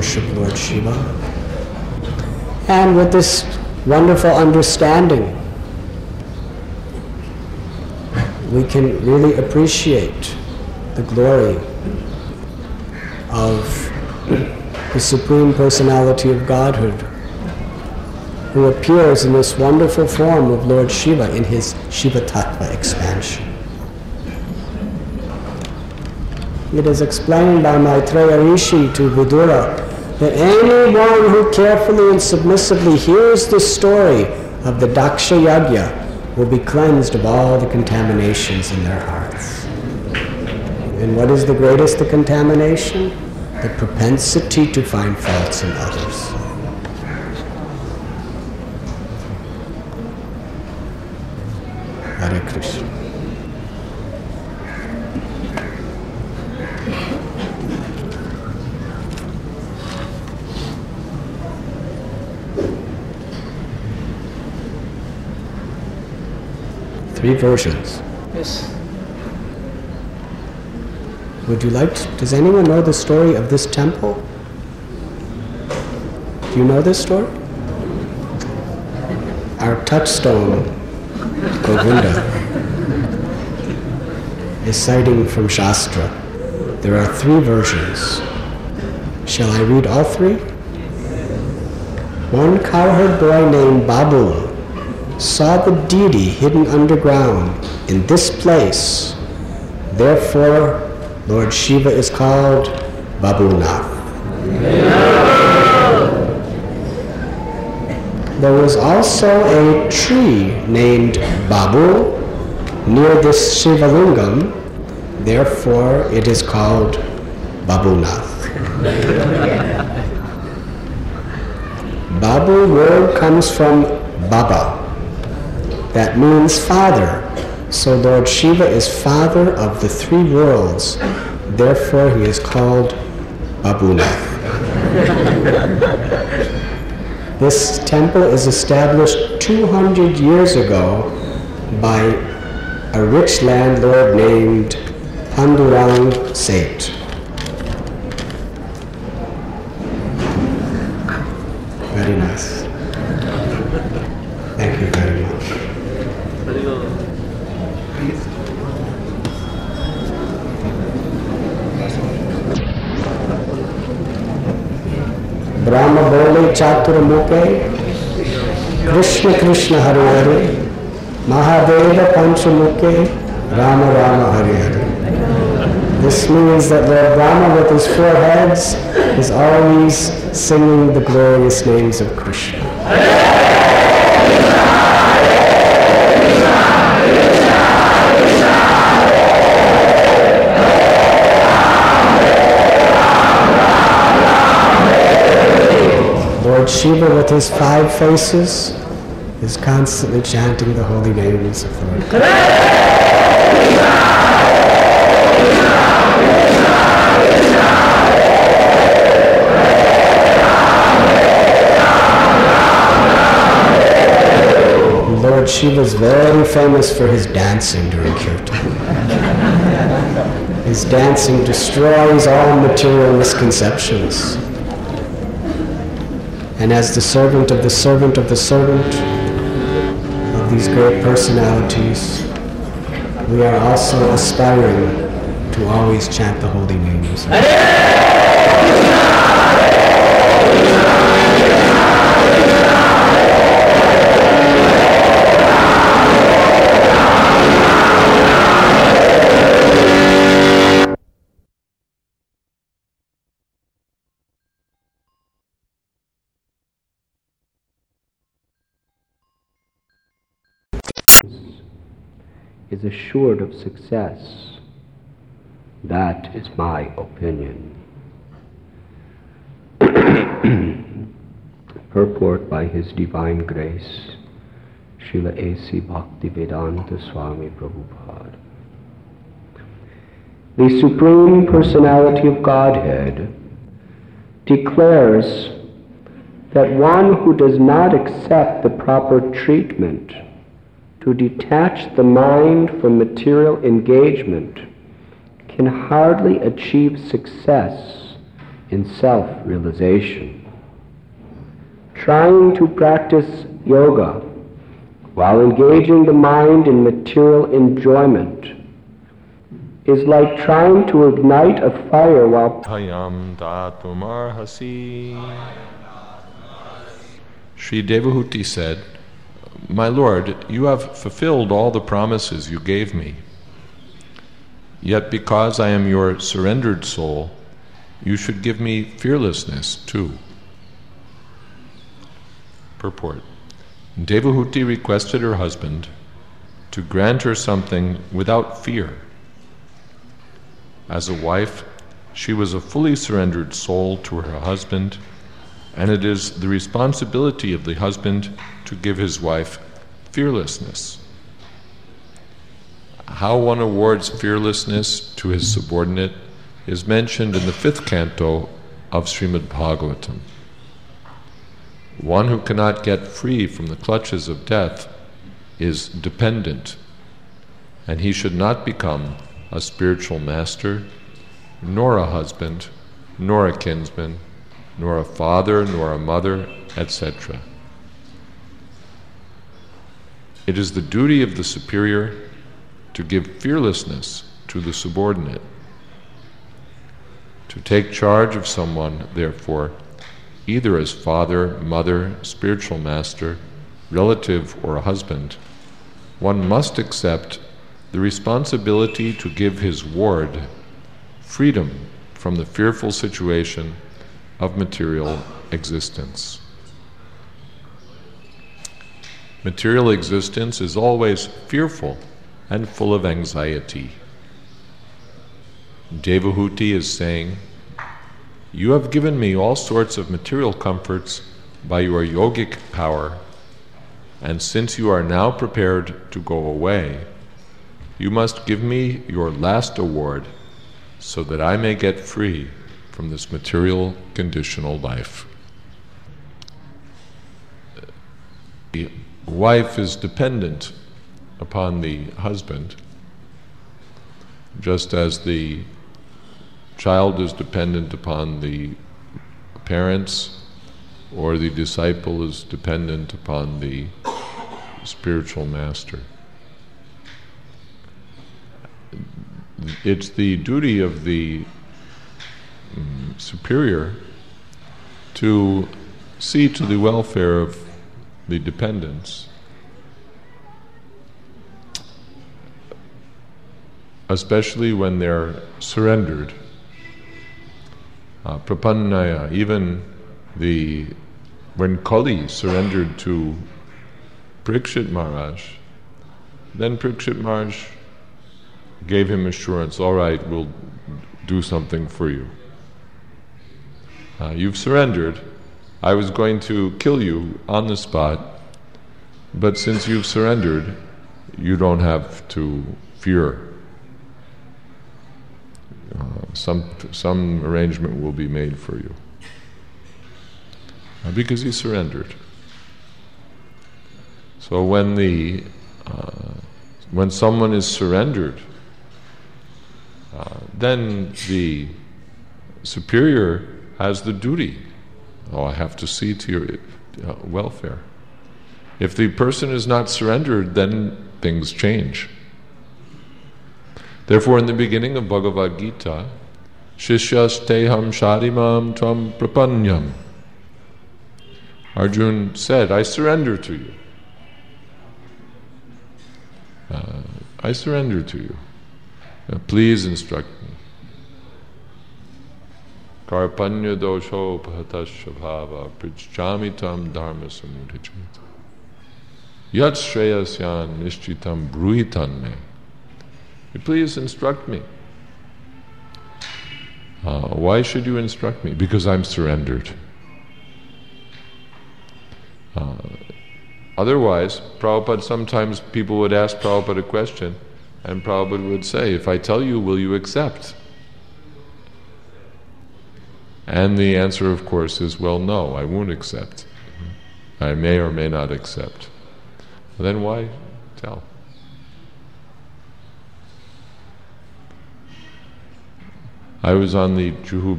worship Lord Shiva. And with this wonderful understanding, we can really appreciate the glory of the Supreme Personality of Godhood, who appears in this wonderful form of Lord Shiva in his Shiva Tattva expansion. It is explained by Maitreya Rishi to Vidura that anyone who carefully and submissively hears the story of the Daksha Yajna will be cleansed of all the contaminations in their hearts. And what is the greatest the contamination? The propensity to find faults in others. Hare Krishna. Three versions. Yes. Would you like to, does anyone know the story of this temple? Do you know this story? Our touchstone, Govinda, is citing from Shastra. There are three versions. Shall I read all three? One cowherd boy named Babu saw the deity hidden underground in this place. Therefore, Lord Shiva is called Babunath. There was also a tree named Babu near this Shivalingam. Therefore, it is called Babunath. Babu word comes from Baba. That means father. So Lord Shiva is father of the three worlds. Therefore, he is called Babunath. This temple is established 200 years ago by a rich landlord named Pandurang Seth. Very nice. Thank you very much. Brahma bole chaturmukhe, Krishna Krishna Hare Hare, Mahadeva Panchamukhe, Rama Rama Hare Hare. This means that Lord Brahma with his four heads is always singing the glorious names of Krishna. Lord Shiva with his five faces is constantly chanting the holy names of Lord Krishna. Lord Shiva is very famous for his dancing during kirtan. His dancing destroys all material misconceptions. And as the servant of the servant of the servant of these great personalities, we are also aspiring to always chant the holy names. Is assured of success. That is my opinion. Purport by His Divine Grace, Srila A.C. Bhaktivedanta Swami Prabhupada. The Supreme Personality of Godhead declares that one who does not accept the proper treatment to detach the mind from material engagement can hardly achieve success in self-realization. Trying to practice yoga while engaging the mind in material enjoyment is like trying to ignite a fire while Hayam Datumar-hasi. Sri Devahuti said, "My Lord, you have fulfilled all the promises you gave me. Yet because I am your surrendered soul, you should give me fearlessness too." Purport. Devahuti requested her husband to grant her something without fear. As a wife, she was a fully surrendered soul to her husband, and it is the responsibility of the husband to give his wife fearlessness. How one awards fearlessness to his subordinate is mentioned in the 5th canto of Srimad Bhagavatam. One who cannot get free from the clutches of death is dependent, and he should not become a spiritual master, nor a husband, nor a kinsman, nor a father, nor a mother, etc. It is the duty of the superior to give fearlessness to the subordinate. To take charge of someone, therefore, either as father, mother, spiritual master, relative, or a husband, one must accept the responsibility to give his ward freedom from the fearful situation of material existence. Material existence is always fearful and full of anxiety. Devahuti is saying, "You have given me all sorts of material comforts by your yogic power, and since you are now prepared to go away, you must give me your last award so that I may get free from this material conditional life." The wife is dependent upon the husband, just as the child is dependent upon the parents, or the disciple is dependent upon the spiritual master. It's the duty of the superior to see to the welfare of the dependents, especially when they're surrendered. Prapannaya, even when Kali surrendered to Parikshit Maharaj, then Parikshit Maharaj gave him assurance, "All right, we'll do something for you. You've surrendered. I was going to kill you on the spot, but since you've surrendered, you don't have to fear. Some arrangement will be made for you." Because he surrendered. So when someone is surrendered, then the superior has the duty. I have to see to your welfare. If the person is not surrendered, then things change. Therefore, in the beginning of Bhagavad Gita, Shishyas teham sharimam tvam prapanyam, Arjuna said, "I surrender to you. I surrender to you. Please instruct me." Karpanya dosho pahatasya bhava prijchami tam dharma samudhicita yat shreyasyan nishchitam bruhitan me. Please instruct me. Why should you instruct me? Because I'm surrendered. Otherwise, Prabhupada, sometimes people would ask Prabhupada a question, and Prabhupada would say, "If I tell you, will you accept?" And the answer, of course, is, "Well, no, I won't accept. I may or may not accept." Well, then why tell? I was on the Juhu